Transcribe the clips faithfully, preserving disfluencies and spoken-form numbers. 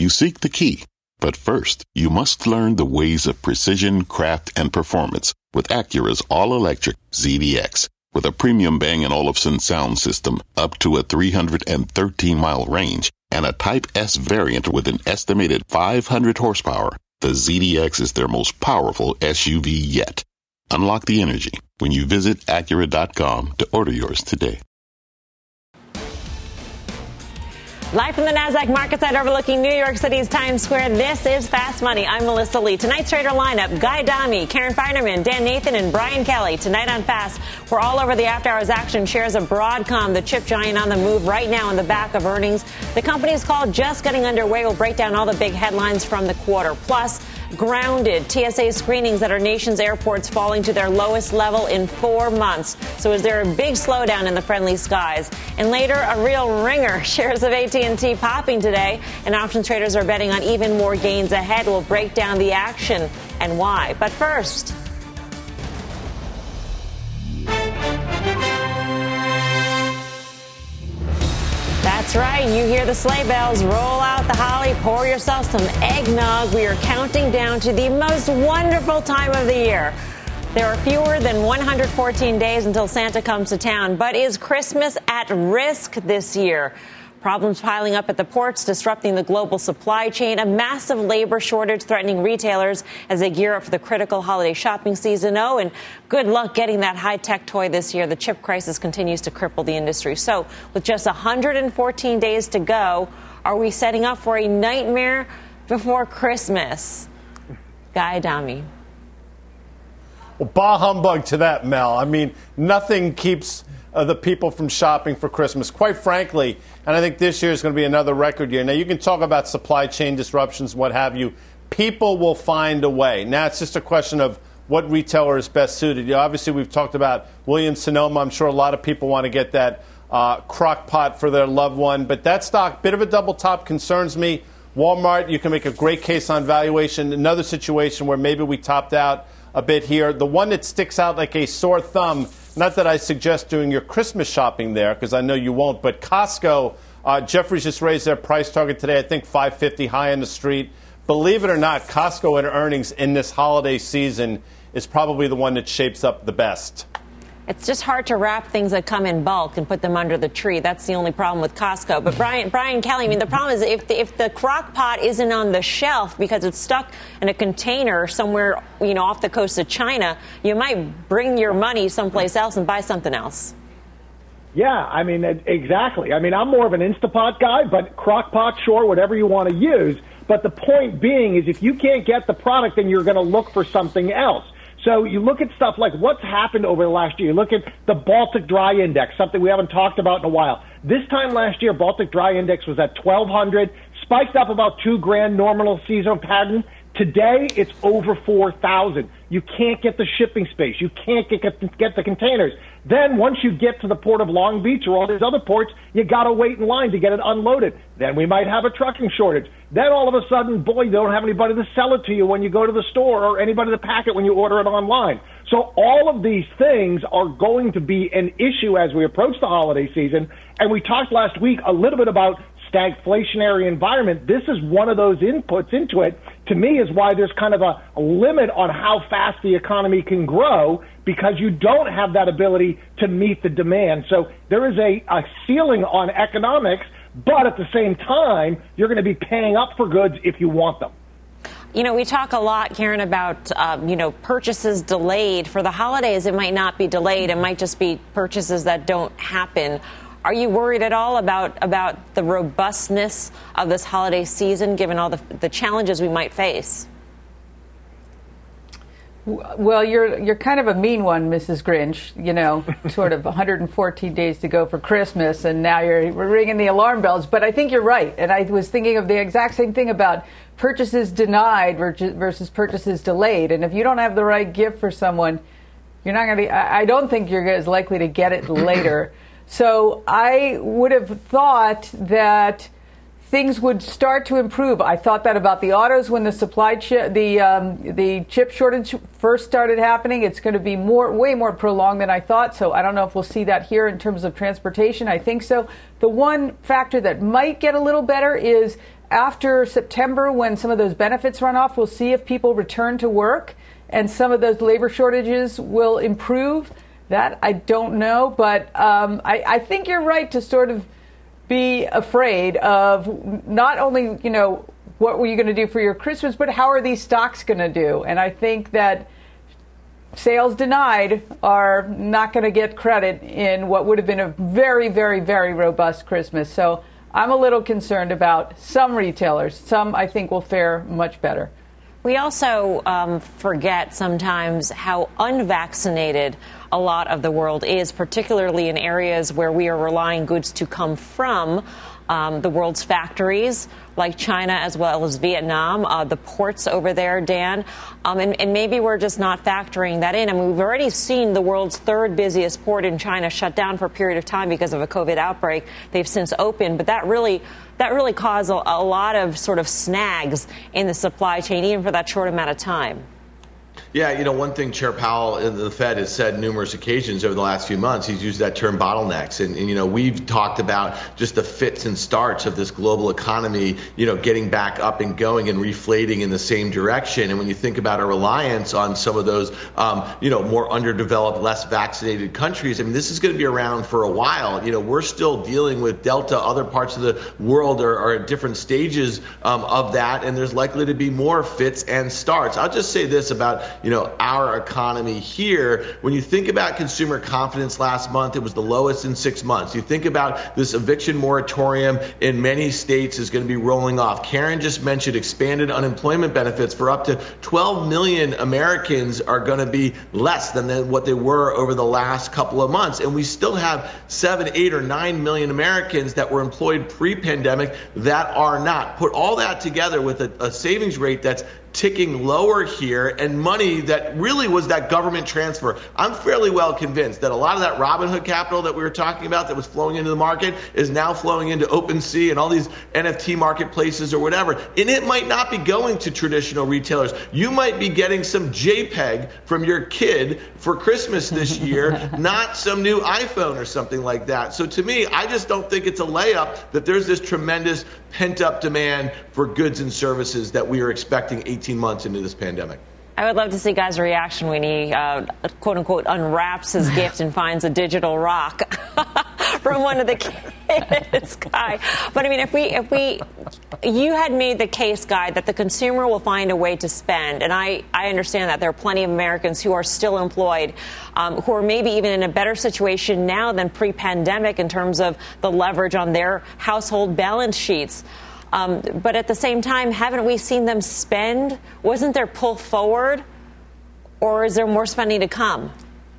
You seek the key, but first, you must learn the ways of precision, craft, and performance with Acura's all-electric Z D X. With a premium Bang and Olufsen sound system up to a three hundred thirteen mile range and a Type S variant with an estimated five hundred horsepower, the Z D X is their most powerful S U V yet. Unlock the energy when you visit Acura dot com to order yours today. Live from the NASDAQ market site overlooking New York City's Times Square, this is Fast Money. I'm Melissa Lee. Tonight's trader lineup, Guy Adami, Karen Feinerman, Dan Nathan, and Brian Kelly. Tonight on Fast, we're all over the after-hours action. Shares of Broadcom, the chip giant, on the move right now on the back of earnings. The company's call just getting underway. We'll break down all the big headlines from the quarter. Plus, grounded T S A screenings at our nation's airports falling to their lowest level in four months. So is there a big slowdown in the friendly skies? And later, a real ringer. Shares of A T and T popping today, and options traders are betting on even more gains ahead. We'll break down the action and why. But first, that's right. You hear the sleigh bells. Roll out the holly. Pour yourself some eggnog. We are counting down to the most wonderful time of the year. There are fewer than one hundred fourteen days until Santa comes to town. But is Christmas at risk this year? Problems piling up at the ports, disrupting the global supply chain, a massive labor shortage threatening retailers as they gear up for the critical holiday shopping season. Oh, and good luck getting that high-tech toy this year. The chip crisis continues to cripple the industry. So with just one hundred fourteen days to go, are we setting up for a nightmare before Christmas? Guy Adami. Well, bah humbug to that, Mel. I mean, nothing keeps uh, the people from shopping for Christmas, quite frankly. And I think this year is going to be another record year. Now, you can talk about supply chain disruptions, what have you. People will find a way. Now, it's just a question of what retailer is best suited. You know, obviously, we've talked about Williams-Sonoma. I'm sure a lot of people want to get that uh, crock pot for their loved one. But that stock, bit of a double top, concerns me. Walmart, you can make a great case on valuation. Another situation where maybe we topped out a bit here. The one that sticks out like a sore thumb, not that I suggest doing your Christmas shopping there, because I know you won't, but Costco, uh, Jefferies just raised their price target today, I think five fifty high on the street. Believe it or not, Costco and earnings in this holiday season is probably the one that shapes up the best. It's just hard to wrap things that come in bulk and put them under the tree. That's the only problem with Costco. But Brian, Brian Kelly, I mean, the problem is if the, if the crock pot isn't on the shelf because it's stuck in a container somewhere, you know, off the coast of China, you might bring your money someplace else and buy something else. Yeah, I mean, exactly. I mean, I'm more of an Instapot guy, but crock pot, sure, whatever you want to use. But the point being is if you can't get the product, then you're going to look for something else. So you look at stuff like what's happened over the last year. You look at the Baltic Dry Index, something we haven't talked about in a while. This time last year, Baltic Dry Index was at twelve hundred, spiked up about two grand normal seasonal pattern. Today, it's over four thousand. You can't get the shipping space. You can't get, get, get the containers. Then once you get to the port of Long Beach or all these other ports, you got to wait in line to get it unloaded. Then we might have a trucking shortage. Then all of a sudden, boy, you don't have anybody to sell it to you when you go to the store or anybody to pack it when you order it online. So all of these things are going to be an issue as we approach the holiday season. And we talked last week a little bit about stagflationary environment. This is one of those inputs into it. To me, is why there's kind of a, a limit on how fast the economy can grow because you don't have that ability to meet the demand. So there is a, a ceiling on economics, but at the same time, you're going to be paying up for goods if you want them. You know, we talk a lot, Karen, about, um, you know, purchases delayed. For the holidays, it might not be delayed. It might just be purchases that don't happen. Are you worried at all about about the robustness of this holiday season, given all the, the challenges we might face? Well, you're you're kind of a mean one, Missus Grinch. You know, sort of one hundred fourteen days to go for Christmas, and now you're ringing the alarm bells. But I think you're right, and I was thinking of the exact same thing about purchases denied versus purchases delayed. And if you don't have the right gift for someone, you're not going to be. I don't think you're as likely to get it later. So I would have thought that things would start to improve. I thought that about the autos when the supply chi- the um, the chip shortage first started happening. It's going to be more, way more prolonged than I thought. So I don't know if we'll see that here in terms of transportation. I think so. The one factor that might get a little better is after September, when some of those benefits run off, we'll see if people return to work and some of those labor shortages will improve. That I don't know, but um, I, I think you're right to sort of be afraid of not only, you know, what were you going to do for your Christmas, but how are these stocks going to do? And I think that sales denied are not going to get credit in what would have been a very, very, very robust Christmas. So I'm a little concerned about some retailers. Some, I think, will fare much better. We also um, forget sometimes how unvaccinated a lot of the world is, particularly in areas where we are relying goods to come from. Um, the world's factories, like China as well as Vietnam, uh, the ports over there, Dan. Um, and, and maybe we're just not factoring that in. I mean, we've already seen the world's third busiest port in China shut down for a period of time because of a COVID outbreak. They've since opened, but that really that really caused a, a lot of sort of snags in the supply chain, even for that short amount of time. Yeah, you know, one thing Chair Powell of the Fed has said numerous occasions over the last few months, he's used that term bottlenecks. And, and, you know, we've talked about just the fits and starts of this global economy, you know, getting back up and going and reflating in the same direction. And when you think about our reliance on some of those, um, you know, more underdeveloped, less vaccinated countries, I mean, this is going to be around for a while. You know, we're still dealing with Delta. Other parts of the world are, are at different stages um, of that. And there's likely to be more fits and starts. I'll just say this about, you know, our economy here. When you think about consumer confidence last month, it was the lowest in six months. You think about this eviction moratorium in many states is going to be rolling off. Karen just mentioned expanded unemployment benefits for up to twelve million Americans are going to be less than what they were over the last couple of months. And we still have seven, eight, or nine million Americans that were employed pre-pandemic that are not. Put all that together with a, a savings rate that's ticking lower here and money that really was that government transfer. I'm fairly well convinced that a lot of that Robinhood capital that we were talking about that was flowing into the market is now flowing into OpenSea and all these N F T marketplaces or whatever. And it might not be going to traditional retailers. You might be getting some JPEG from your kid for Christmas this year, not some new iPhone or something like that. So to me, I just don't think it's a layup that there's this tremendous pent-up demand for goods and services that we are expecting eighteen months into this pandemic. I would love to see Guy's reaction when he, uh, quote unquote, unwraps his gift and finds a digital rock from one of the kids, Guy. But I mean, if we, if we, you had made the case, Guy, that the consumer will find a way to spend. And I, I understand that there are plenty of Americans who are still employed, um, who are maybe even in a better situation now than pre-pandemic in terms of the leverage on their household balance sheets. Um, but at the same time, haven't we seen them spend? Wasn't there pull forward? Or is there more spending to come?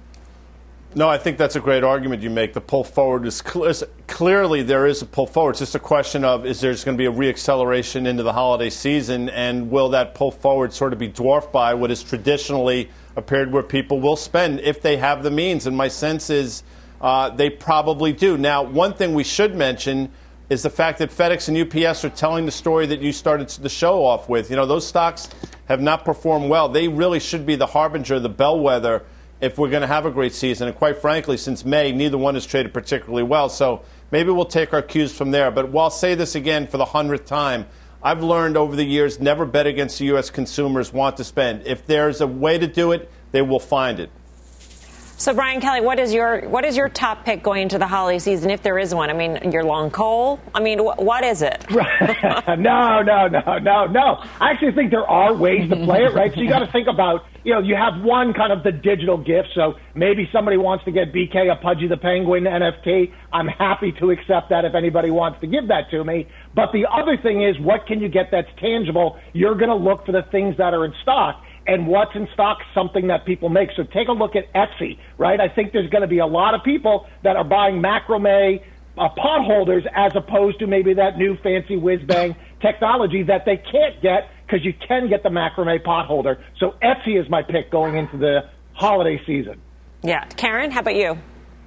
No, I think that's a great argument you make. The pull forward is cl- clearly there is a pull forward. It's just a question of is there's going to be a reacceleration into the holiday season, and will that pull forward sort of be dwarfed by what is traditionally a period where people will spend if they have the means? And my sense is uh, they probably do. Now, one thing we should mention is the fact that FedEx and U P S are telling the story that you started the show off with. You know, those stocks have not performed well. They really should be the harbinger, the bellwether, if we're going to have a great season. And quite frankly, since May, neither one has traded particularly well. So maybe we'll take our cues from there. But I'll say this again for the hundredth time. I've learned over the years, never bet against the U S consumers want to spend. If there's a way to do it, they will find it. So, Brian Kelly, what is your what is your top pick going into the holiday season, if there is one? I mean, your long coal? I mean, wh- what is it? no, no, no, no, no. I actually think there are ways to play it, right? So you got to think about, you know, you have one kind of the digital gift. So maybe somebody wants to get B K a Pudgy the Penguin N F T. I'm happy to accept that if anybody wants to give that to me. But the other thing is, what can you get that's tangible? You're going to look for the things that are in stock. And what's in stock, something that people make. So take a look at Etsy, right? I think there's going to be a lot of people that are buying macrame uh, pot holders as opposed to maybe that new fancy whiz-bang technology that they can't get because you can get the macrame pot holder. So Etsy is my pick going into the holiday season. Yeah. Karen, how about you?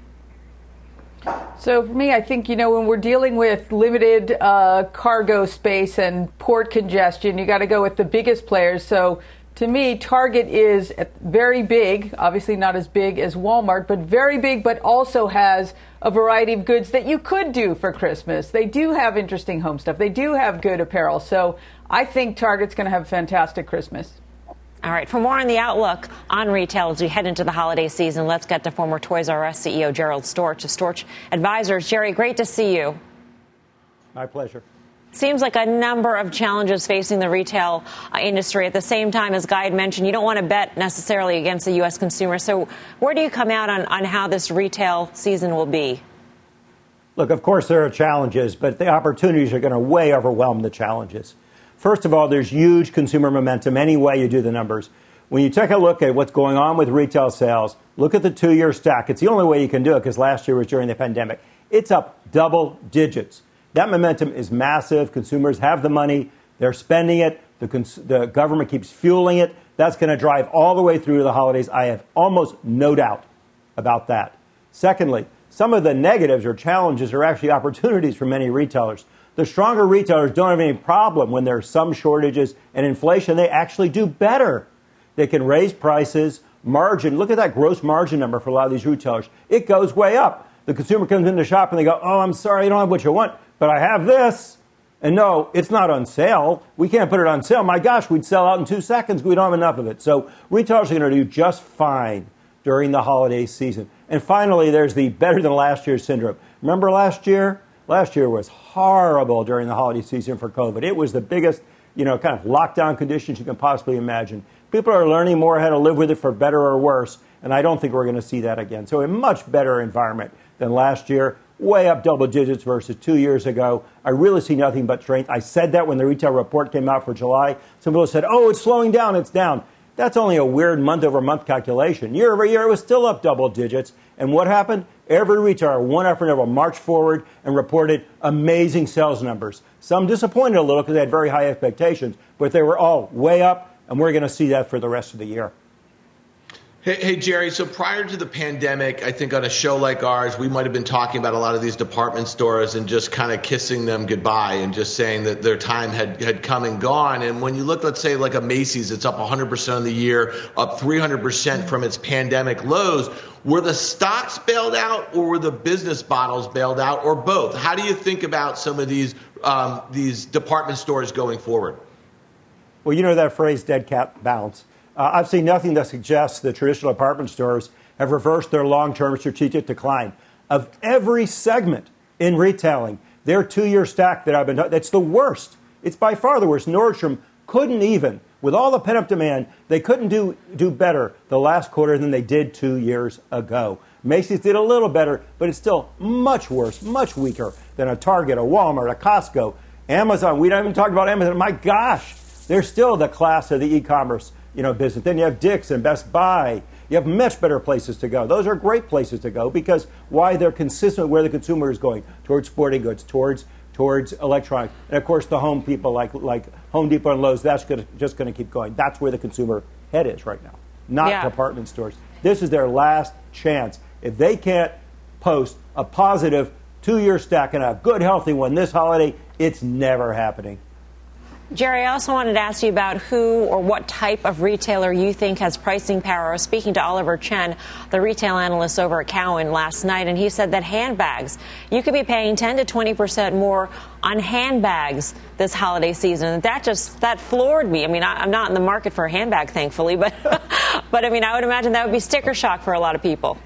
So for me, I think, you know, when we're dealing with limited uh, cargo space and port congestion, you got to go with the biggest players. So To me, Target is very big, obviously not as big as Walmart, but very big, but also has a variety of goods that you could do for Christmas. They do have interesting home stuff. They do have good apparel. So I think Target's going to have a fantastic Christmas. All right. For more on the outlook on retail as we head into the holiday season, let's get to former Toys R Us C E O Gerald Storch of Storch Advisors. Jerry, great to see you. My pleasure. Seems like a number of challenges facing the retail uh, industry. At the same time, as Guy had mentioned, you don't want to bet necessarily against the U S consumer. So where do you come out on, on how this retail season will be? Look, of course, there are challenges, but the opportunities are going to way overwhelm the challenges. First of all, there's huge consumer momentum any way you do the numbers. When you take a look at what's going on with retail sales, look at the two-year stack. It's the only way you can do it because last year was during the pandemic. It's up double digits. That momentum is massive. Consumers have the money. They're spending it. The, cons- the government keeps fueling it. That's going to drive all the way through the holidays. I have almost no doubt about that. Secondly, some of the negatives or challenges are actually opportunities for many retailers. The stronger retailers don't have any problem when there are some shortages and inflation. They actually do better. They can raise prices, margin. Look at that gross margin number for a lot of these retailers. It goes way up. The consumer comes in the shop and they go, oh, I'm sorry, I don't have what you want, but I have this. And no, it's not on sale. We can't put it on sale. My gosh, we'd sell out in two seconds. We don't have enough of it. So retailers are going to do just fine during the holiday season. And finally, there's the better than last year syndrome. Remember last year? Last year was horrible during the holiday season for COVID. It was the biggest, you know, kind of lockdown conditions you can possibly imagine. People are learning more how to live with it for better or worse, and I don't think we're going to see that again. So a much better environment than last year, way up double digits versus two years ago. I really see nothing but strength. I said that when the retail report came out for July. Some people said, oh, it's slowing down, it's down. That's only a weird month-over-month calculation. Year over year, it was still up double digits. And what happened? Every retailer, one after another, marched forward and reported amazing sales numbers. Some disappointed a little because they had very high expectations, but they were all way up, and we're going to see that for the rest of the year. Hey, hey, Jerry, so prior to the pandemic, I think on a show like ours, we might have been talking about a lot of these department stores and just kind of kissing them goodbye and just saying that their time had, had come and gone. And when you look, let's say, like a Macy's, it's up one hundred percent on the year, up three hundred percent from its pandemic lows. Were the stocks bailed out or were the business models bailed out or both? How do you think about some of these um, these department stores going forward? Well, you know that phrase, dead cat bounce. Uh, I've seen nothing that suggests the traditional department stores have reversed their long-term strategic decline. Of every segment in retailing, their two-year stack that I've been, that's the worst. It's by far the worst. Nordstrom couldn't even, with all the pent-up demand, they couldn't do, do better the last quarter than they did two years ago. Macy's did a little better, but it's still much worse, much weaker than a Target, a Walmart, a Costco. Amazon, we don't even talk about Amazon. My gosh, they're still the class of the e-commerce you know, business. Then you have Dick's and Best Buy. You have much better places to go. Those are great places to go because why? They're consistent with where the consumer is going, towards sporting goods, towards towards electronics. And, of course, the home people like like Home Depot and Lowe's, that's gonna, just going to keep going. That's where the consumer head is right now, not yeah. department stores. This is their last chance. If they can't post a positive two-year stack and a good, healthy one this holiday, it's never happening. Jerry, I also wanted to ask you about who or what type of retailer you think has pricing power. I was speaking to Oliver Chen, the retail analyst over at Cowen last night, and he said that handbags, you could be paying ten to twenty percent more on handbags this holiday season. That just, that floored me. I mean, I, I'm not in the market for a handbag, thankfully, but, but I mean, I would imagine that would be sticker shock for a lot of people.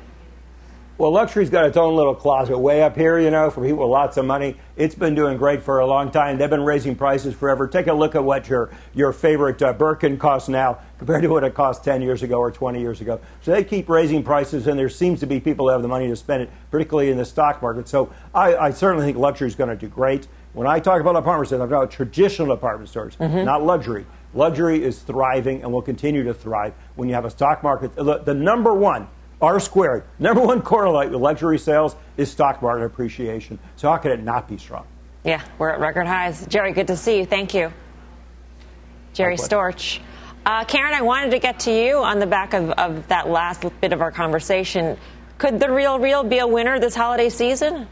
Well, luxury's got its own little closet way up here, you know, for people with lots of money. It's been doing great for a long time. They've been raising prices forever. Take a look at what your your favorite uh, Birkin costs now compared to what it cost ten years ago or twenty years ago. So they keep raising prices, and there seems to be people who have the money to spend it, particularly in the stock market. So I, I certainly think luxury's going to do great. When I talk about department stores, I'm talking about traditional department stores, mm-hmm. not luxury. Luxury is thriving and will continue to thrive when you have a stock market. The, the number one R squared, number one correlate with luxury sales is stock market appreciation. So how could it not be strong? Yeah, we're at record highs. Jerry, good to see you. Thank you. Jerry Storch. Uh, Karen, I wanted to get to you on the back of, of that last bit of our conversation. Could the Real Real be a winner this holiday season?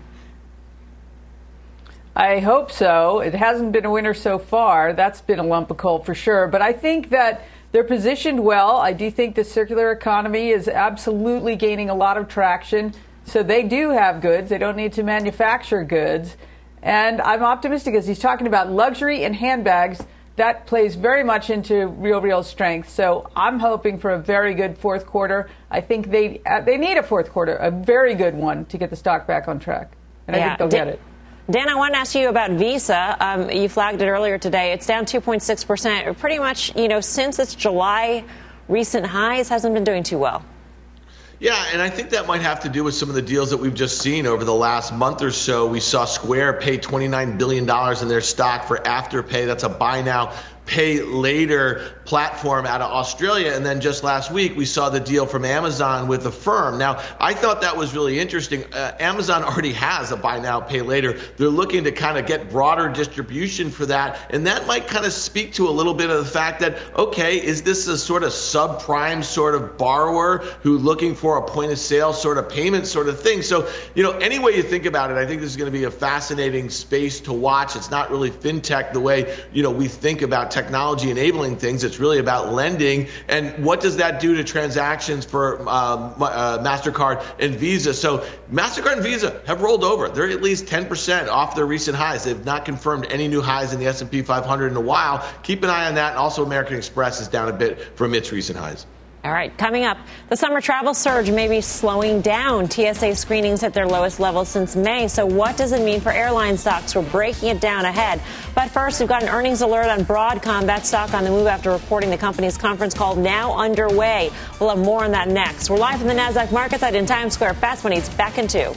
I hope so. It hasn't been a winner so far. That's been a lump of coal for sure. But I think that they're positioned well. I do think the circular economy is absolutely gaining a lot of traction. So they do have goods. They don't need to manufacture goods. And I'm optimistic as he's talking about luxury and handbags. That plays very much into Real Real's strength. So I'm hoping for a very good fourth quarter. I think they uh, they need a fourth quarter, a very good one, to get the stock back on track. And I yeah. think they'll Dan, get it. Dan, I want to ask you about Visa. Um, you flagged it earlier today. It's down two point six percent. Pretty much, you know, since its July recent highs, hasn't been doing too well. Yeah, and I think that might have to do with some of the deals that we've just seen over the last month or so. We saw Square pay twenty-nine billion dollars in their stock for Afterpay. That's a buy now, pay later platform out of Australia. And then just last week, we saw the deal from Amazon with Affirm. Now, I thought that was really interesting. Uh, Amazon already has a buy now, pay later. They're looking to kind of get broader distribution for that. And that might kind of speak to a little bit of the fact that, okay, is this a sort of subprime sort of borrower who looking for a point of sale sort of payment sort of thing? So, you know, any way you think about it, I think this is going to be a fascinating space to watch. It's not really fintech the way, you know, we think about technology enabling things. It's really about lending. And what does that do to transactions for um, uh, MasterCard and Visa? So MasterCard and Visa have rolled over. They're at least ten percent off their recent highs. They've not confirmed any new highs in the S and P five hundred in a while. Keep an eye on that. And also American Express is down a bit from its recent highs. All right, coming up, the summer travel surge may be slowing down. T S A screenings at their lowest level since May. So what does it mean for airline stocks? We're breaking it down ahead. But first, we've got an earnings alert on Broadcom. That stock on the move after reporting the company's conference call now underway. We'll have more on that next. We're live from the NASDAQ market site in Times Square. Fast Money's back in two.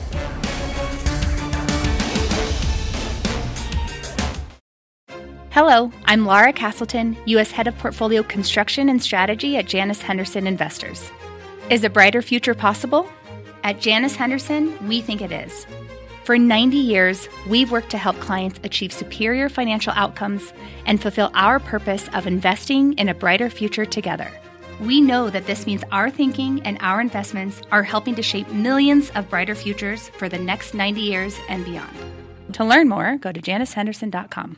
Hello, I'm Laura Castleton, U S Head of Portfolio Construction and Strategy at Janus Henderson Investors. Is a brighter future possible? At Janus Henderson, we think it is. For ninety years, we've worked to help clients achieve superior financial outcomes and fulfill our purpose of investing in a brighter future together. We know that this means our thinking and our investments are helping to shape millions of brighter futures for the next ninety years and beyond. To learn more, go to janus henderson dot com.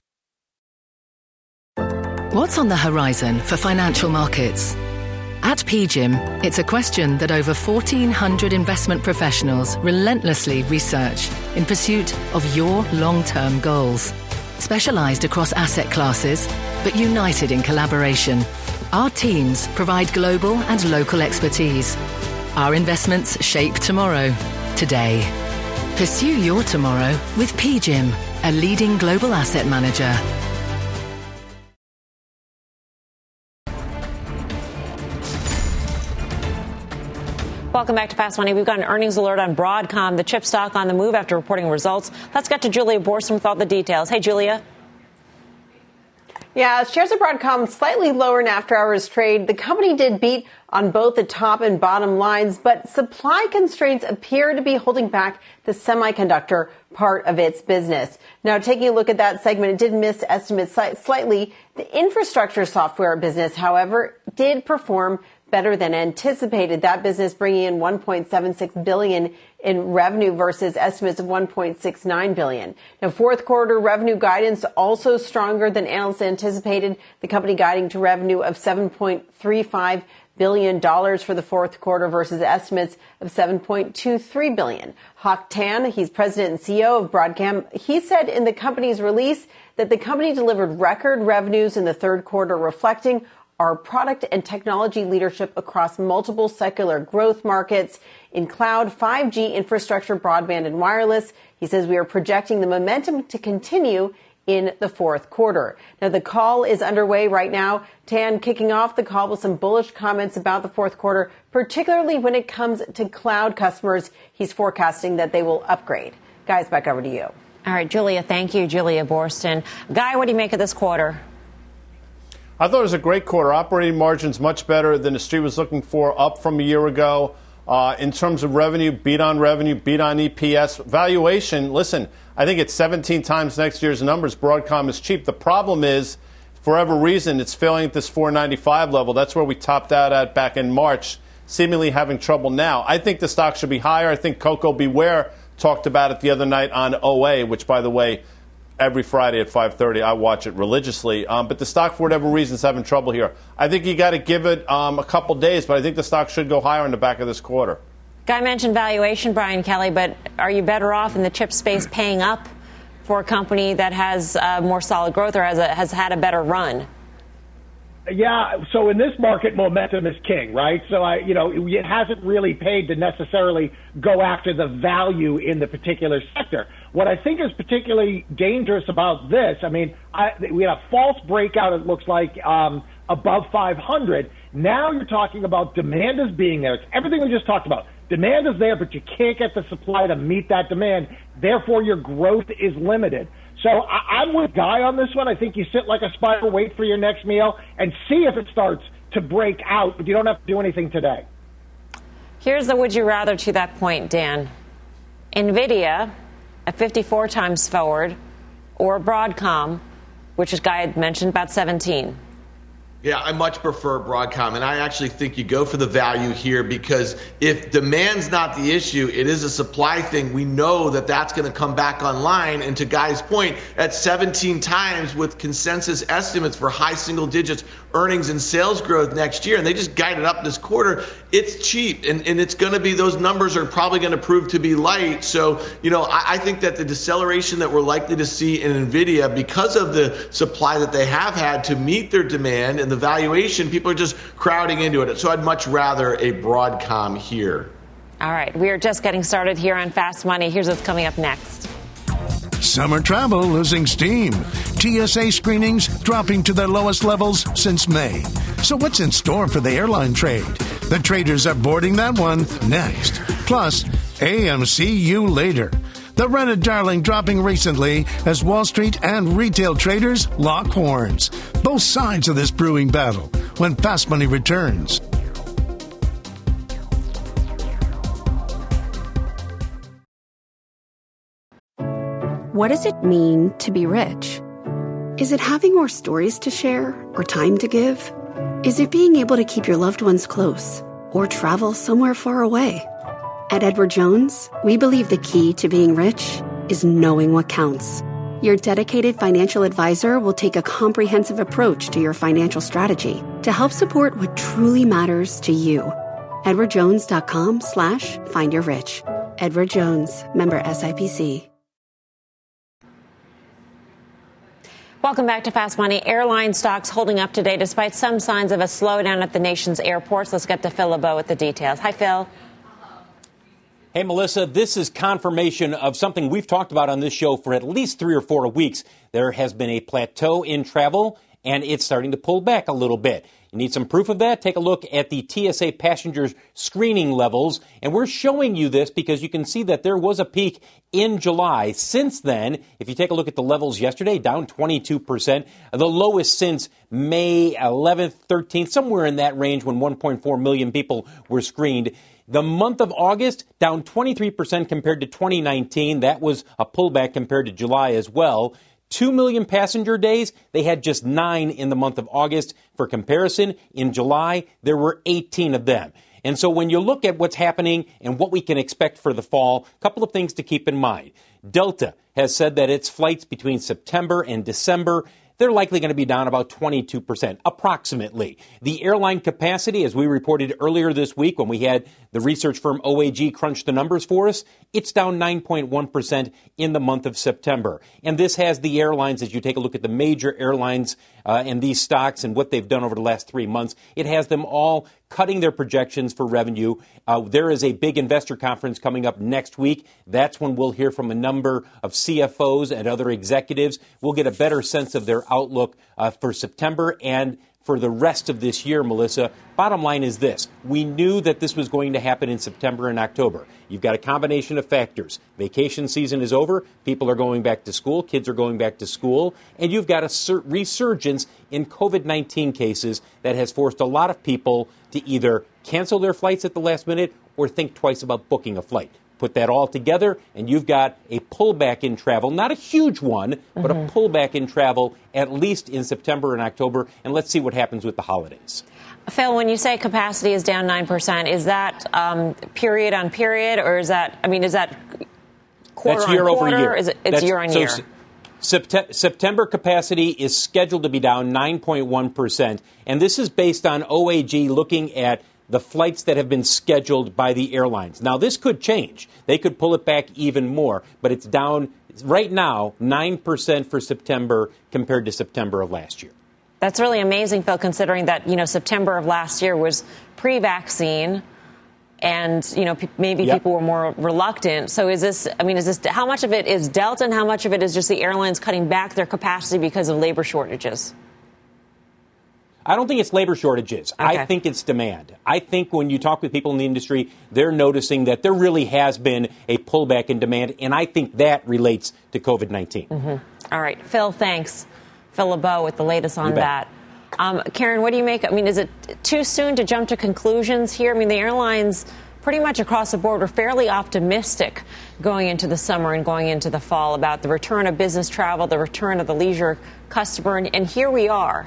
What's on the horizon for financial markets? At P G I M, it's a question that over fourteen hundred investment professionals relentlessly research in pursuit of your long-term goals. Specialized across asset classes, but united in collaboration, our teams provide global and local expertise. Our investments shape tomorrow, today. Pursue your tomorrow with P G I M, a leading global asset manager. Welcome back to Fast Money. We've got an earnings alert on Broadcom, the chip stock on the move after reporting results. Let's get to Julia Boorstin with all the details. Hey, Julia. Yeah, shares of Broadcom slightly lower in after-hours trade. The company did beat on both the top and bottom lines, but supply constraints appear to be holding back the semiconductor part of its business. Now, taking a look at that segment, it did miss estimates slightly. The infrastructure software business, however, did perform better than anticipated. That business bringing in one point seven six billion dollars in revenue versus estimates of one point six nine billion dollars. Now, fourth quarter revenue guidance also stronger than analysts anticipated. The company guiding to revenue of seven point three five billion dollars for the fourth quarter versus estimates of seven point two three billion dollars. Hock Tan, he's president and C E O of Broadcom. He said in the company's release that the company delivered record revenues in the third quarter, reflecting our product and technology leadership across multiple secular growth markets in cloud, five G infrastructure, broadband, and wireless. He says we are projecting the momentum to continue in the fourth quarter. Now, the call is underway right now. Tan kicking off the call with some bullish comments about the fourth quarter, particularly when it comes to cloud customers. He's forecasting that they will upgrade. Guys, back over to you. All right, Julia, thank you, Julia Boorstin. Guy, what do you make of this quarter? I thought it was a great quarter. Operating margins much better than the street was looking for, up from a year ago. Uh, in terms of revenue, beat on revenue, beat on E P S. Valuation, listen, I think it's seventeen times next year's numbers. Broadcom is cheap. The problem is, for whatever reason, it's failing at this four ninety-five level. That's where we topped out at back in March, seemingly having trouble now. I think the stock should be higher. I think Coco Beware talked about it the other night on O A, which, by the way, every Friday at five thirty. I watch it religiously. Um, but the stock, for whatever reason, is having trouble here. I think you got to give it um, a couple days, but I think the stock should go higher in the back of this quarter. Guy mentioned valuation, Brian Kelly, but are you better off in the chip space paying up for a company that has uh, more solid growth or has, a, has had a better run? Yeah, so in this market, momentum is king, right? So, I, you know, it hasn't really paid to necessarily go after the value in the particular sector. What I think is particularly dangerous about this, I mean, I, we had a false breakout, it looks like, um, above five hundred. Now you're talking about demand as being there. It's everything we just talked about. Demand is there, but you can't get the supply to meet that demand. Therefore, your growth is limited. So I, I'm with Guy on this one. I think you sit like a spider, wait for your next meal, and see if it starts to break out, but you don't have to do anything today. Here's the would you rather to that point, Dan. NVIDIA at fifty-four times forward, or Broadcom, which, as Guy had mentioned, about seventeen. Yeah, I much prefer Broadcom, and I actually think you go for the value here because if demand's not the issue, it is a supply thing. We know that that's going to come back online, and to Guy's point, at seventeen times with consensus estimates for high single digits earnings and sales growth next year, and they just guided up this quarter, it's cheap, and, and it's going to be, those numbers are probably going to prove to be light. So, you know, I, I think that the deceleration that we're likely to see in NVIDIA because of the supply that they have had to meet their demand and the valuation, people are just crowding into it. So I'd much rather a Broadcom here. All right, we are just getting started here on Fast Money. Here's what's coming up next. Summer travel losing steam. T S A screenings dropping to their lowest levels since May. So what's in store for the airline trade? The traders are boarding that one next. Plus, A M C you later. The rented darling dropping recently as Wall Street and retail traders lock horns. Both sides of this brewing battle when Fast Money returns. What does it mean to be rich? Is it having more stories to share or time to give? Is it being able to keep your loved ones close or travel somewhere far away? At Edward Jones, we believe the key to being rich is knowing what counts. Your dedicated financial advisor will take a comprehensive approach to your financial strategy to help support what truly matters to you. edwardjones.com slash find your rich. Edward Jones, member S I P C. Welcome back to Fast Money. Airline stocks holding up today despite some signs of a slowdown at the nation's airports. Let's get to Phil LeBeau with the details. Hi, Phil. Hey, Melissa, this is confirmation of something we've talked about on this show for at least three or four weeks. There has been a plateau in travel, and it's starting to pull back a little bit. You need some proof of that? Take a look at the T S A passengers screening levels. And we're showing you this because you can see that there was a peak in July. Since then, if you take a look at the levels yesterday, down twenty-two percent, the lowest since May eleventh, thirteenth, somewhere in that range when one point four million people were screened. The month of August, down twenty-three percent compared to twenty nineteen. That was a pullback compared to July as well. Two million passenger days, they had just nine in the month of August. For comparison, in July, there were eighteen of them. And so when you look at what's happening and what we can expect for the fall, a couple of things to keep in mind. Delta has said that its flights between September and December, they're likely going to be down about twenty-two percent, approximately. The airline capacity, as we reported earlier this week when we had the research firm O A G crunch the numbers for us, it's down nine point one percent in the month of September. And this has the airlines, as you take a look at the major airlines uh, and these stocks and what they've done over the last three months, it has them all cutting their projections for revenue. Uh, there is a big investor conference coming up next week. That's when we'll hear from a number of C F Os and other executives. We'll get a better sense of their outlook uh, for September and for the rest of this year, Melissa. Bottom line is this. We knew that this was going to happen in September and October. You've got a combination of factors. Vacation season is over. People are going back to school. Kids are going back to school. And you've got a sur- resurgence in covid nineteen cases that has forced a lot of people to either cancel their flights at the last minute or think twice about booking a flight. Put that all together, and you've got a pullback in travel, not a huge one, but mm-hmm. a pullback in travel, at least in September and October. And let's see what happens with the holidays. Phil, when you say capacity is down nine percent, is that um, period on period, or is that, I mean, is that quarter That's year on quarter? over year. Is it, it's That's, year on so year. S- Sept- September capacity is scheduled to be down nine point one percent, and this is based on O A G looking at the flights that have been scheduled by the airlines. Now, this could change. They could pull it back even more, but it's down right now nine percent for September compared to September of last year. That's really amazing, Phil, considering that, you know, September of last year was pre-vaccine and, you know, p- maybe yep. people were more reluctant. So is this, I mean, is this, how much of it is Delta and how much of it is just the airlines cutting back their capacity because of labor shortages? I don't think it's labor shortages. Okay. I think it's demand. I think when you talk with people in the industry, they're noticing that there really has been a pullback in demand, and I think that relates to COVID nineteen. Mm-hmm. All right. Phil, thanks. Phil LeBeau with the latest on that. Um, Karen, what do you make? I mean, is it too soon to jump to conclusions here? I mean, the airlines pretty much across the board were fairly optimistic going into the summer and going into the fall about the return of business travel, the return of the leisure customer, and, and here we are.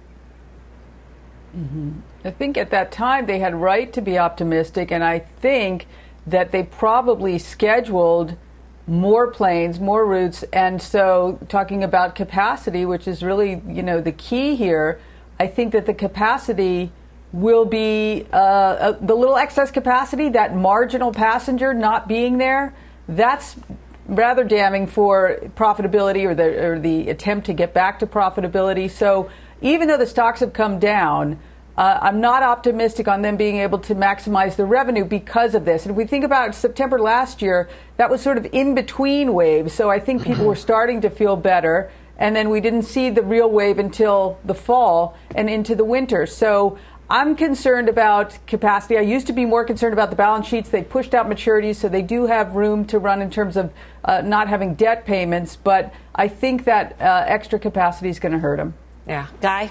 Mm-hmm. I think at that time they had right to be optimistic, and I think that they probably scheduled more planes, more routes, and so talking about capacity, which is really, you know, the key here, I think that the capacity will be uh, uh, the little excess capacity, that marginal passenger not being there, that's rather damning for profitability or the or the attempt to get back to profitability. So even though the stocks have come down, uh, I'm not optimistic on them being able to maximize the revenue because of this. And if we think about September last year, that was sort of in between waves. So I think people were starting to feel better. And then we didn't see the real wave until the fall and into the winter. So I'm concerned about capacity. I used to be more concerned about the balance sheets. They pushed out maturities, so they do have room to run in terms of uh, not having debt payments. But I think that uh, extra capacity is going to hurt them. Yeah. Guy?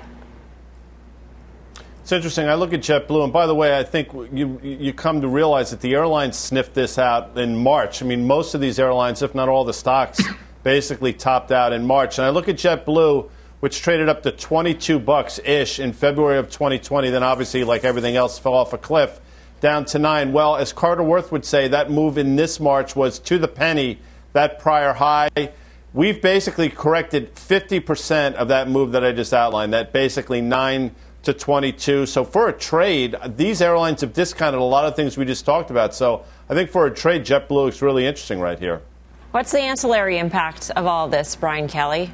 It's interesting. I look at JetBlue, and by the way, I think you you come to realize that the airlines sniffed this out in March. I mean, most of these airlines, if not all the stocks, basically topped out in March. And I look at JetBlue, which traded up to twenty-two bucks-ish in February of twenty twenty, then obviously, like everything else, fell off a cliff down to nine. Well, as Carter Worth would say, that move in this March was to the penny, that prior high. We've basically corrected fifty percent of that move that I just outlined, that basically nine to twenty-two. So for a trade, these airlines have discounted a lot of things we just talked about. So I think for a trade, JetBlue looks really interesting right here. What's the ancillary impact of all this, Brian Kelly,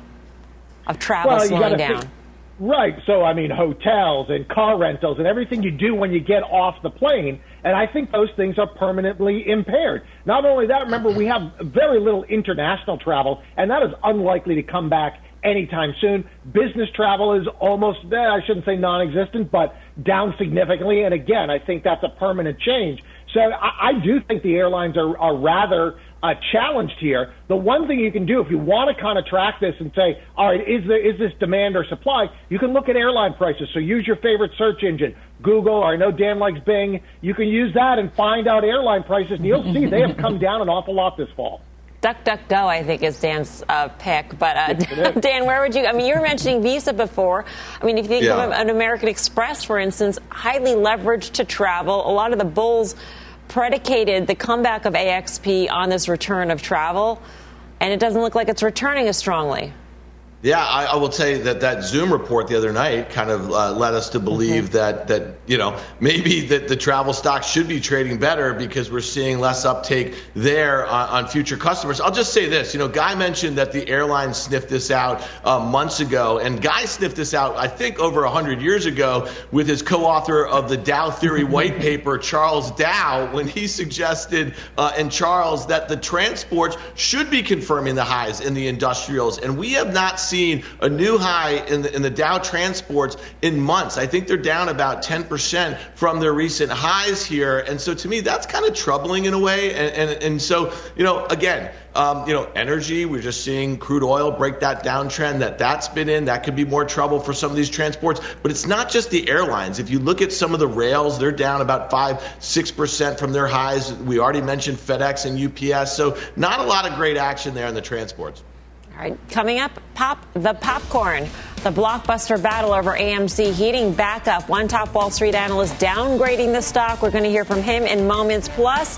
of travel well, slowing down? Think, right. So, I mean, hotels and car rentals and everything you do when you get off the plane. And I think those things are permanently impaired. Not only that, remember, we have very little international travel, and that is unlikely to come back anytime soon. Business travel is almost, I shouldn't say non-existent, but down significantly. And again, I think that's a permanent change. So I, I do think the airlines are, are rather uh, challenged here. The one thing you can do if you want to kind of track this and say, all right, is there is this demand or supply? You can look at airline prices. So use your favorite search engine, Google, or I know Dan likes Bing. You can use that and find out airline prices, and you'll see they have come down an awful lot this fall. DuckDuckGo, I think, is Dan's uh, pick. But, uh, Dan, where would you – I mean, you were mentioning Visa before. I mean, if you think yeah. of an American Express, for instance, highly leveraged to travel. A lot of the bulls predicated the comeback of A X P on this return of travel, and it doesn't look like it's returning as strongly. Yeah, I, I will say that that Zoom report the other night kind of uh, led us to believe mm-hmm. that, that, you know, maybe that the travel stocks should be trading better because we're seeing less uptake there on, on future customers. I'll just say this, you know, Guy mentioned that the airlines sniffed this out uh, months ago, and Guy sniffed this out, I think, over one hundred years ago with his co-author of the Dow Theory white paper, Charles Dow, when he suggested, uh, and Charles, that the transports should be confirming the highs in the industrials, and we have not seen seen a new high in the, in the Dow transports in months. I think they're down about ten percent from their recent highs here. And so to me, that's kind of troubling in a way. And, and, and so, you know, again, um, you know, energy, we're just seeing crude oil break that downtrend that that's been in. That could be more trouble for some of these transports. But it's not just the airlines. If you look at some of the rails, they're down about five, six percent from their highs. We already mentioned FedEx and U P S. So not a lot of great action there in the transports. All right, coming up, pop the popcorn. The blockbuster battle over A M C heating back up. One top Wall Street analyst downgrading the stock. We're going to hear from him in moments. Plus,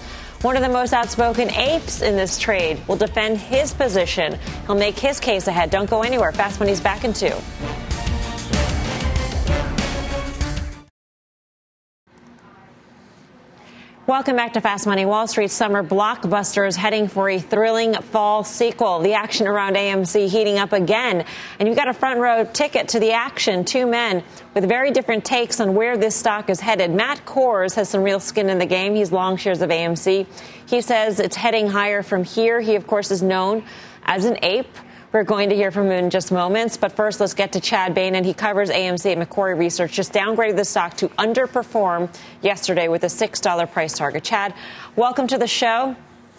One of the most outspoken apes in this trade will defend his position. He'll make his case ahead. Don't go anywhere. Fast Money's back in two. Welcome back to Fast Money. Wall Street's summer blockbuster is heading for a thrilling fall sequel. The action around A M C heating up again. And you've got a front row ticket to the action. Two men with very different takes on where this stock is headed. Matt Kohrs has some real skin in the game. He's long shares of A M C. He says it's heading higher from here. He, of course, is known as an ape. We're going to hear from him in just moments. But first, let's get to Chad Beynon. He covers A M C at Macquarie Research. Just downgraded the stock to underperform yesterday with a six dollars price target. Chad, welcome to the show.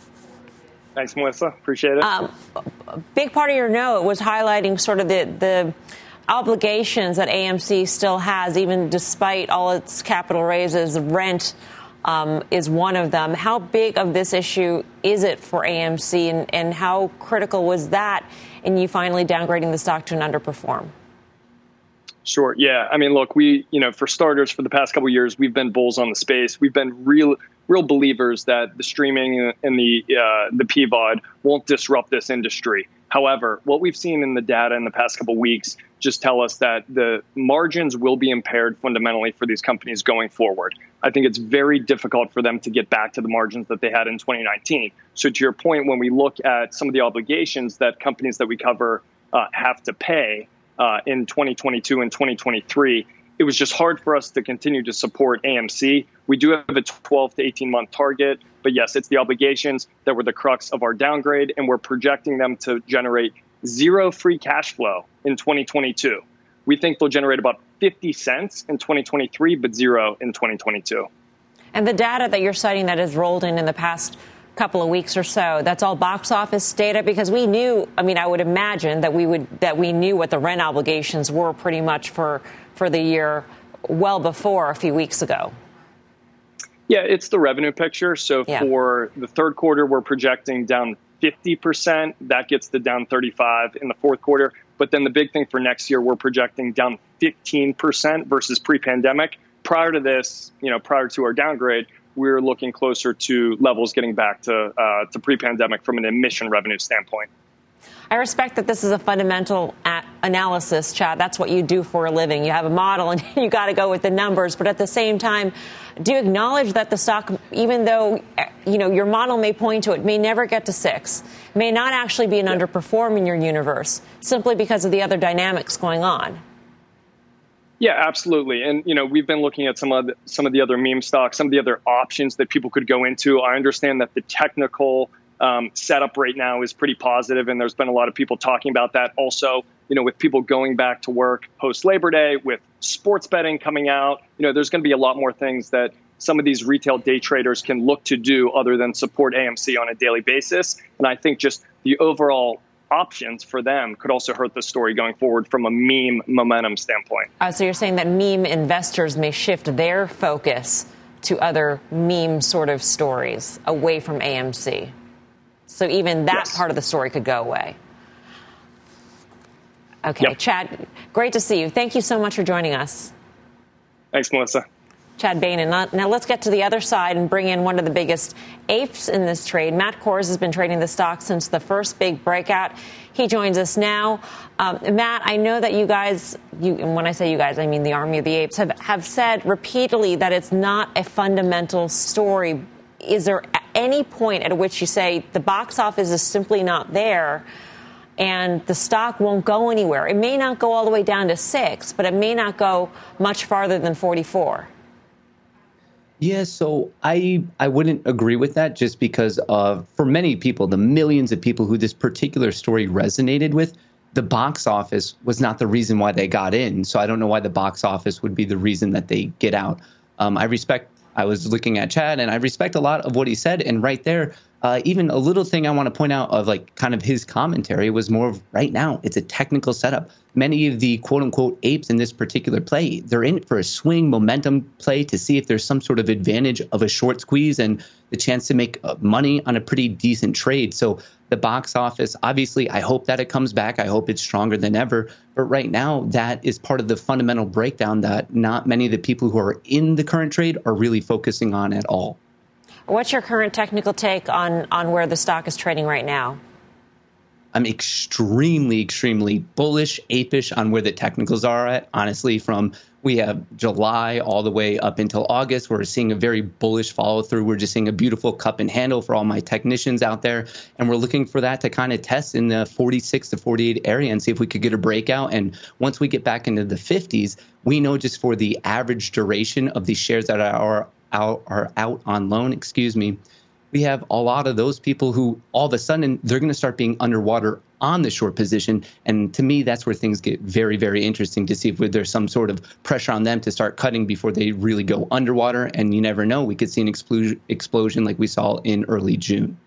Thanks, Melissa. Appreciate it. Um, a big part of your note was highlighting sort of the, the obligations that A M C still has, even despite all its capital raises. Rent Um, is one of them. How big of this issue is it for A M C, and, and how critical was that in you finally downgrading the stock to an underperform? Sure. Yeah. I mean, look, we, you know, for starters, for the past couple of years, we've been bulls on the space. We've been real, real believers that the streaming and the uh, the P V O D won't disrupt this industry. However, what we've seen in the data in the past couple of weeks just tell us that the margins will be impaired fundamentally for these companies going forward. I think it's very difficult for them to get back to the margins that they had in twenty nineteen. So to your point, when we look at some of the obligations that companies that we cover uh, have to pay uh, in twenty twenty-two and twenty twenty-three, it was just hard for us to continue to support A M C. We do have a twelve to eighteen month target, but yes, it's the obligations that were the crux of our downgrade, and we're projecting them to generate zero free cash flow in twenty twenty-two. We think they'll generate about fifty cents in twenty twenty-three, but zero in twenty twenty-two. And the data that you're citing that has rolled in in the past couple of weeks or so, that's all box office data, because we knew, I mean, I would imagine that we would, that we knew what the rent obligations were pretty much for, for the year well before a few weeks ago. Yeah, it's the revenue picture. So yeah. For the third quarter, we're projecting down fifty percent. That gets to down thirty-five in the fourth quarter. But then the big thing for next year, we're projecting down fifteen percent versus pre-pandemic. Prior to this, you know, prior to our downgrade, we were looking closer to levels getting back to uh, to pre-pandemic from an admission revenue standpoint. I respect that this is a fundamental a- analysis, Chad. That's what you do for a living. You have a model and you got to go with the numbers. But at the same time, do you acknowledge that the stock, even though, you know, your model may point to it, may never get to six, may not actually be an yeah. underperform in your universe simply because of the other dynamics going on? Yeah, absolutely. And, you know, we've been looking at some of the, some of the other meme stocks, some of the other options that people could go into. I understand that the technical um, setup right now is pretty positive, and there's been a lot of people talking about that. Also, you know, with people going back to work post Labor Day, with sports betting coming out, you know, there's going to be a lot more things that some of these retail day traders can look to do other than support A M C on a daily basis. And I think just the overall options for them could also hurt the story going forward from a meme momentum standpoint. Uh, so you're saying that meme investors may shift their focus to other meme sort of stories away from A M C. So even that yes. part of the story could go away. Okay, yep. Chad, great to see you. Thank you so much for joining us. Thanks, Melissa. Chad Beynon. Now let's get to the other side and bring in one of the biggest apes in this trade. Matt Kohrs has been trading the stock since the first big breakout. He joins us now. Um, Matt, I know that you guys, you, and when I say you guys, I mean the Army of the Apes, have, have said repeatedly that it's not a fundamental story. Is there any point at which you say the box office is simply not there and the stock won't go anywhere? It may not go all the way down to six, but it may not go much farther than forty-four. Yeah, so I I wouldn't agree with that, just because of, for many people, the millions of people who this particular story resonated with, the box office was not the reason why they got in. So I don't know why the box office would be the reason that they get out. Um, I respect, I was looking at Chad, and I respect a lot of what he said. And right there, uh, even a little thing I want to point out of like kind of his commentary was more of right now, it's a technical setup. Many of the quote unquote apes in this particular play, they're in it for a swing momentum play to see if there's some sort of advantage of a short squeeze and the chance to make money on a pretty decent trade. So the box office, obviously, I hope that it comes back. I hope it's stronger than ever. But right now, that is part of the fundamental breakdown that not many of the people who are in the current trade are really focusing on at all. What's your current technical take on, on where the stock is trading right now? I'm extremely, extremely bullish, apish on where the technicals are at. Honestly, from we have July all the way up until August, we're seeing a very bullish follow through. We're just seeing a beautiful cup and handle for all my technicians out there. And we're looking for that to kind of test in the forty-six to forty-eight area and see if we could get a breakout. And once we get back into the fifties, we know just for the average duration of these shares that are out, are out on loan, excuse me, we have a lot of those people who all of a sudden they're going to start being underwater on the short position. And to me, that's where things get very, very interesting to see if there's some sort of pressure on them to start cutting before they really go underwater. And you never know, we could see an explosion, explosion like we saw in early June.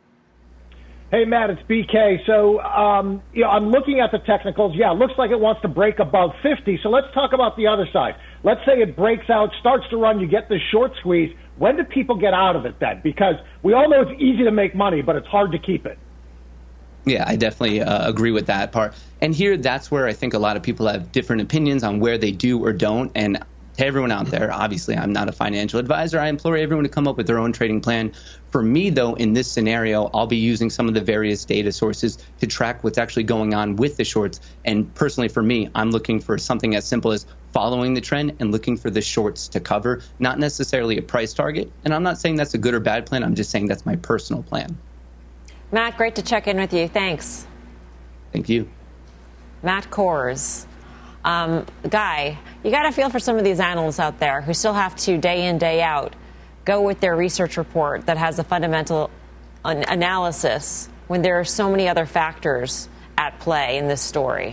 Hey, Matt, it's B K. So, um, you know, I'm looking at the technicals. Yeah, it looks like it wants to break above fifty. So let's talk about the other side. Let's say it breaks out, starts to run, you get this short squeeze. When do people get out of it then? Because we all know it's easy to make money, but it's hard to keep it. Yeah, I definitely uh, agree with that part. And here, that's where I think a lot of people have different opinions on where they do or don't. And to everyone out there, obviously, I'm not a financial advisor. I implore everyone to come up with their own trading plan. For me, though, in this scenario, I'll be using some of the various data sources to track what's actually going on with the shorts. And personally, for me, I'm looking for something as simple as following the trend and looking for the shorts to cover, not necessarily a price target. And I'm not saying that's a good or bad plan. I'm just saying that's my personal plan. Matt, great to check in with you. Thanks. Thank you. Matt Kohrs. Um, Guy, you got to feel for some of these analysts out there who still have to, day in, day out, go with their research report that has a fundamental an- analysis when there are so many other factors at play in this story.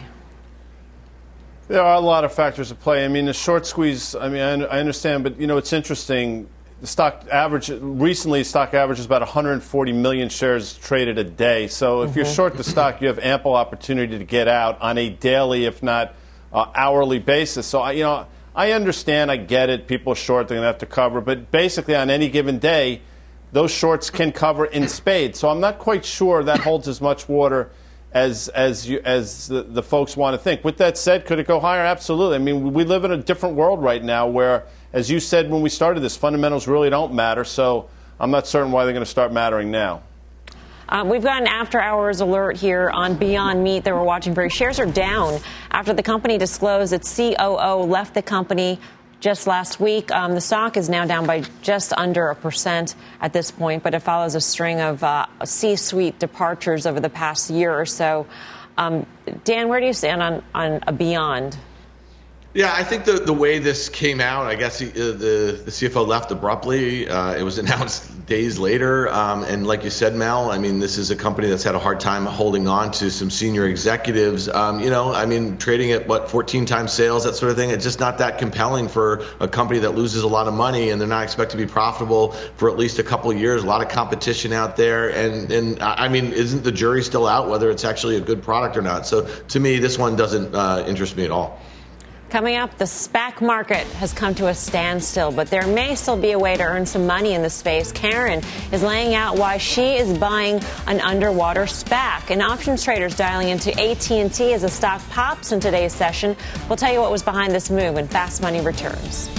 There are a lot of factors at play. I mean, the short squeeze, I mean, I, I understand, but, you know, it's interesting. The stock average, recently, stock average is about one hundred forty million shares traded a day. So if mm-hmm. you're short the stock, you have ample opportunity to get out on a daily, if not uh, hourly basis. So, I, you know, I understand, I get it. People are short, they're going to have to cover. But basically, on any given day, those shorts can cover in spades. So I'm not quite sure that holds as much water as as you, as the, the folks want to think. With that said, could it go higher? Absolutely. I mean, we live in a different world right now where, as you said when we started this, fundamentals really don't matter. So I'm not certain why they're going to start mattering now. Um, we've got an after-hours alert here on Beyond Meat that we're watching for. Shares are down after the company disclosed its C O O left the company just last week. Um, the stock is now down by just under a percent at this point, but it follows a string of uh, C-suite departures over the past year or so. Um, Dan, where do you stand on, on a Beyond? Yeah, I think the the way this came out, I guess he, uh, the the C F O left abruptly. Uh, it was announced days later, um, and like you said, Mel, I mean, this is a company that's had a hard time holding on to some senior executives. Um, you know, I mean, trading at what fourteen times sales, that sort of thing. It's just not that compelling for a company that loses a lot of money, and they're not expected to be profitable for at least a couple of years. A lot of competition out there, and and I mean, isn't the jury still out whether it's actually a good product or not? So to me, this one doesn't uh, interest me at all. Coming up, the SPAC market has come to a standstill, but there may still be a way to earn some money in the space. Karen is laying out why she is buying an underwater SPAC. And options traders dialing into A T and T as the stock pops in today's session. We'll tell you what was behind this move when Fast Money returns.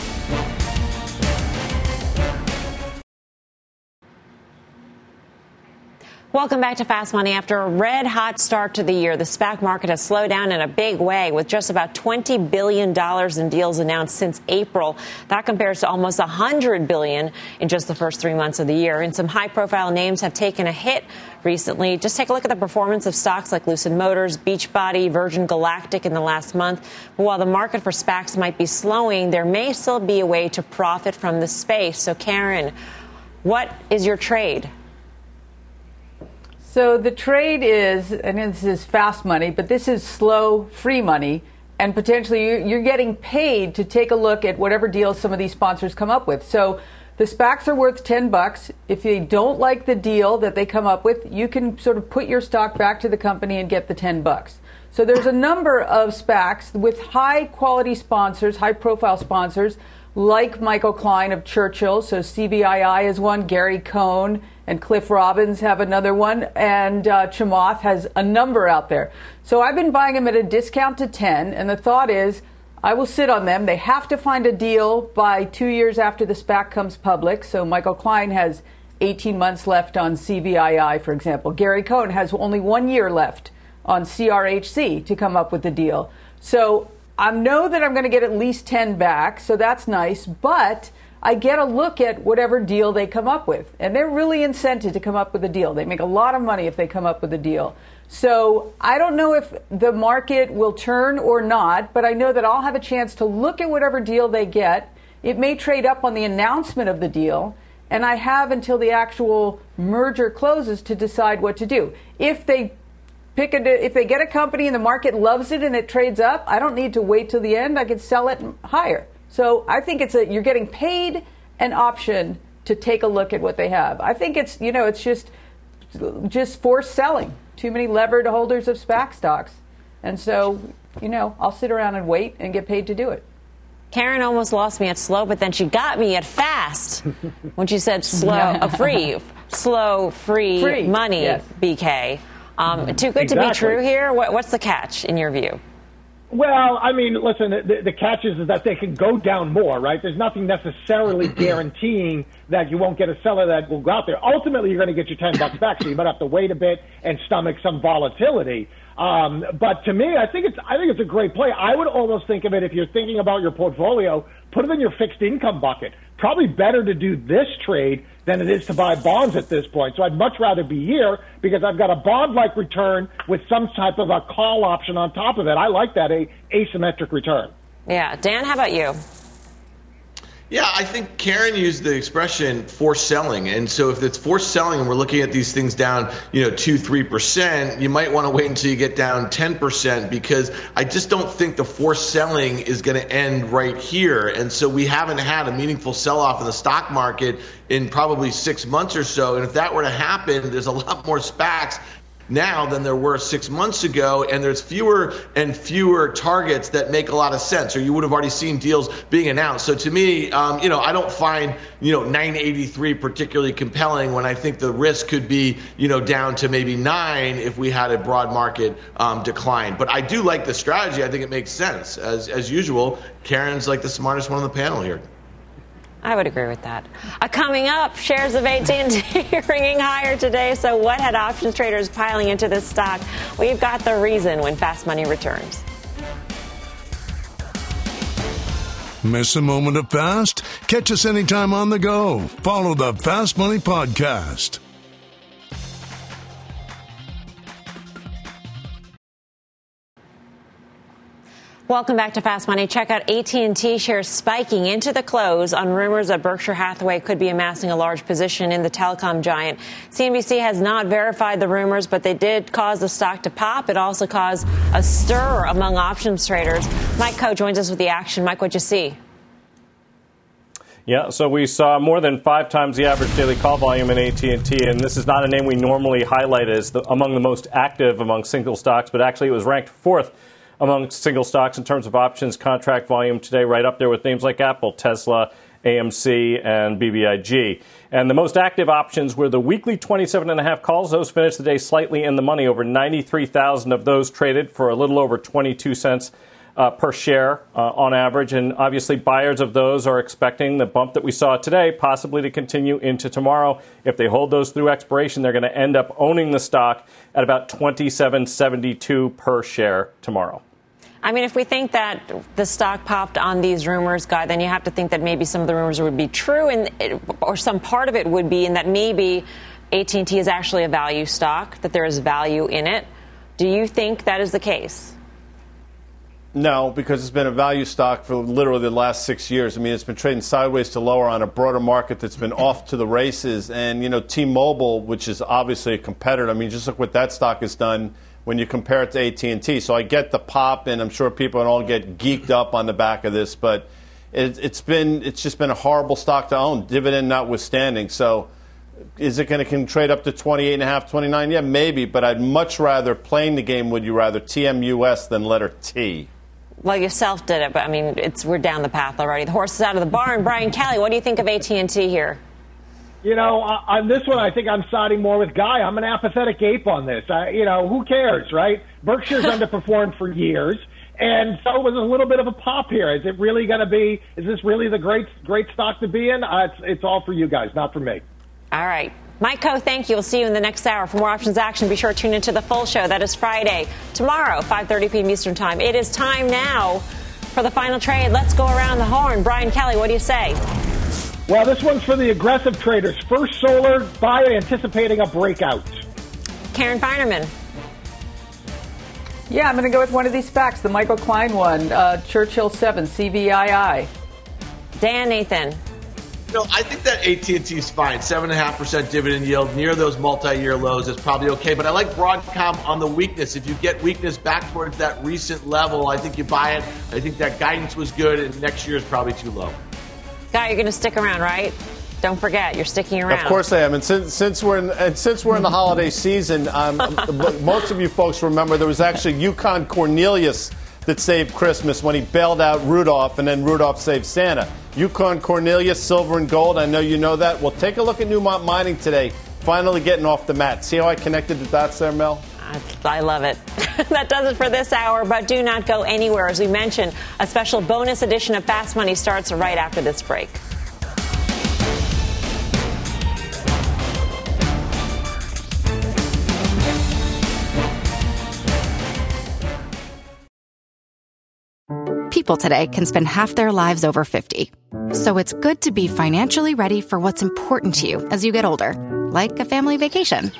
Welcome back to Fast Money. After a red-hot start to the year, the SPAC market has slowed down in a big way, with just about twenty billion dollars in deals announced since April. That compares to almost one hundred billion dollars in just the first three months of the year. And some high-profile names have taken a hit recently. Just take a look at the performance of stocks like Lucid Motors, Beachbody, Virgin Galactic in the last month. But while the market for SPACs might be slowing, there may still be a way to profit from the space. So, Karen, what is your trade? So the trade is, and this is fast money, but this is slow, free money, and potentially you're getting paid to take a look at whatever deals some of these sponsors come up with. So the SPACs are worth ten bucks. If you don't like the deal that they come up with, you can sort of put your stock back to the company and get the ten bucks. So there's a number of SPACs with high quality sponsors, high profile sponsors, like Michael Klein of Churchill. So C B I I is one, Gary Cohn and Cliff Robbins have another one, and uh, Chamath has a number out there. So I've been buying them at a discount to ten, and the thought is I will sit on them. They have to find a deal by two years after the SPAC comes public. So Michael Klein has eighteen months left on C V I I, for example. Gary Cohn has only one year left on C R H C to come up with a deal. So I know that I'm going to get at least ten back, so that's nice. But I get a look at whatever deal they come up with. And they're really incented to come up with a deal. They make a lot of money if they come up with a deal. So I don't know if the market will turn or not, but I know that I'll have a chance to look at whatever deal they get. It may trade up on the announcement of the deal, and I have until the actual merger closes to decide what to do. If they pick a, if they get a company and the market loves it and it trades up, I don't need to wait till the end. I can sell it higher. So I think it's a you're getting paid an option to take a look at what they have. I think it's you know it's just just forced selling. Too many levered holders of SPAC stocks. And so, you know, I'll sit around and wait and get paid to do it. Karen almost lost me at slow, but then she got me at fast when she said slow, yeah. uh, free, slow, free, free. money, yes. B K. Um, too good exactly. to be true here? What, what's the catch in your view? Well, I mean, listen, the, the catch is, is that they can go down more, right? There's nothing necessarily guaranteeing that you won't get a seller that will go out there. Ultimately, you're going to get your ten bucks back, so you might have to wait a bit and stomach some volatility. Um, but to me, I think it's I think it's a great play. I would almost think of it, if you're thinking about your portfolio, put it in your fixed income bucket. Probably better to do this trade than it is to buy bonds at this point. So I'd much rather be here because I've got a bond-like return with some type of a call option on top of it. I like that, a asymmetric return. Yeah. Dan, how about you? Yeah, I think Karen used the expression forced selling. And so if it's forced selling and we're looking at these things down, you know, two, three percent, you might want to wait until you get down ten percent, because I just don't think the forced selling is going to end right here. And so we haven't had a meaningful sell-off in the stock market in probably six months or so. And if that were to happen, there's a lot more SPACs now than there were six months ago, and there's fewer and fewer targets that make a lot of sense, or you would have already seen deals being announced. So to me, um, you know, I don't find, you know, nine eighty-three particularly compelling when I think the risk could be, you know, down to maybe nine if we had a broad market um, decline. But I do like the strategy. I think it makes sense. As as usual, Karen's like the smartest one on the panel here. I would agree with that. Uh, coming up, shares of A T and T ringing higher today. So what had options traders piling into this stock? We've got the reason when Fast Money returns. Miss a moment of Fast? Catch us anytime on the go. Follow the Fast Money Podcast. Welcome back to Fast Money. Check out A T and T shares spiking into the close on rumors that Berkshire Hathaway could be amassing a large position in the telecom giant. C N B C has not verified the rumors, but they did cause the stock to pop. It also caused a stir among options traders. Mike Coe joins us with the action. Mike, what'd you see? Yeah, so we saw more than five times the average daily call volume in A T and T, and this is not a name we normally highlight as the, among the most active among single stocks, but actually it was ranked fourth among single stocks in terms of options contract volume today, right up there with names like Apple, Tesla, A M C, and B B I G. And the most active options were the weekly twenty-seven and a half calls. Those finished the day slightly in the money. Over ninety-three thousand of those traded for a little over twenty-two cents uh, per share uh, on average. And obviously buyers of those are expecting the bump that we saw today possibly to continue into tomorrow. If they hold those through expiration, they're going to end up owning the stock at about twenty-seven seventy-two per share tomorrow. I mean, if we think that the stock popped on these rumors, Guy, then you have to think that maybe some of the rumors would be true, and it, or some part of it would be, and that maybe A T and T is actually a value stock, that there is value in it. Do you think that is the case? No, because it's been a value stock for literally the last six years. I mean, it's been trading sideways to lower on a broader market that's been off to the races. And, you know, T-Mobile, which is obviously a competitor, I mean, just look what that stock has done when you compare it to A T and T. So I get the pop, and I'm sure people all get geeked up on the back of this, but it, it's been it's just been a horrible stock to own, dividend notwithstanding. So is it going to can trade up to twenty-eight and a half, twenty-nine? Yeah, maybe, but I'd much rather, playing the game, would you rather, T M U S than letter T. Well, yourself did it, but I mean, it's we're down the path already. The horse is out of the barn. Brian Kelly, what do you think of A T and T here? You know, on this one, I think I'm siding more with Guy. I'm an apathetic ape on this. I, you know, who cares, right? Berkshire's underperformed for years, And so it was a little bit of a pop here. Is it really going to be, is this really the great great stock to be in? Uh, it's, it's all for you guys, not for me. All right. Mike Khouw, thank you. We'll see you in the next hour. For more options action, be sure to tune into the full show. That is Friday, tomorrow, five thirty p.m. Eastern Time. It is time now for the final trade. Let's go around the horn. Brian Kelly, what do you say? Well, this one's for the aggressive traders. First Solar, buyer anticipating a breakout. Karen Feinerman. Yeah, I'm going to go with one of these SPACs, the Michael Klein one, uh, Churchill seven, C V I I. Dan Nathan. No, I think that A T and T is fine. seven point five percent dividend yield near those multi-year lows is probably okay. But I like Broadcom on the weakness. If you get weakness back towards that recent level, I think you buy it. I think that guidance was good, and next year is probably too low. Guy, you're going to stick around, right? Don't forget, you're sticking around. Of course I am. And since, since we're in, and since we're in the holiday season, um, most of you folks remember there was actually Yukon Cornelius that saved Christmas when he bailed out Rudolph, and then Rudolph saved Santa. Yukon Cornelius, silver and gold. I know you know that. Well, take a look at Newmont Mining today. Finally getting off the mat. See how I connected the dots there, Mel? I love it. That does it for this hour, but do not go anywhere. As we mentioned, a special bonus edition of Fast Money starts right after this break. People today can spend half their lives over fifty. So it's good to be financially ready for what's important to you as you get older, like a family vacation.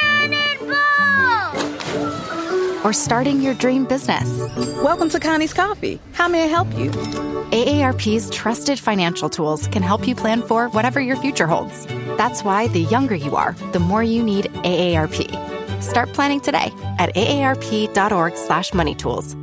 Or starting your dream business. Welcome to Connie's Coffee. How may I help you? A A R P's trusted financial tools can help you plan for whatever your future holds. That's why the younger you are, the more you need A A R P. Start planning today at aarp.org slash money tools.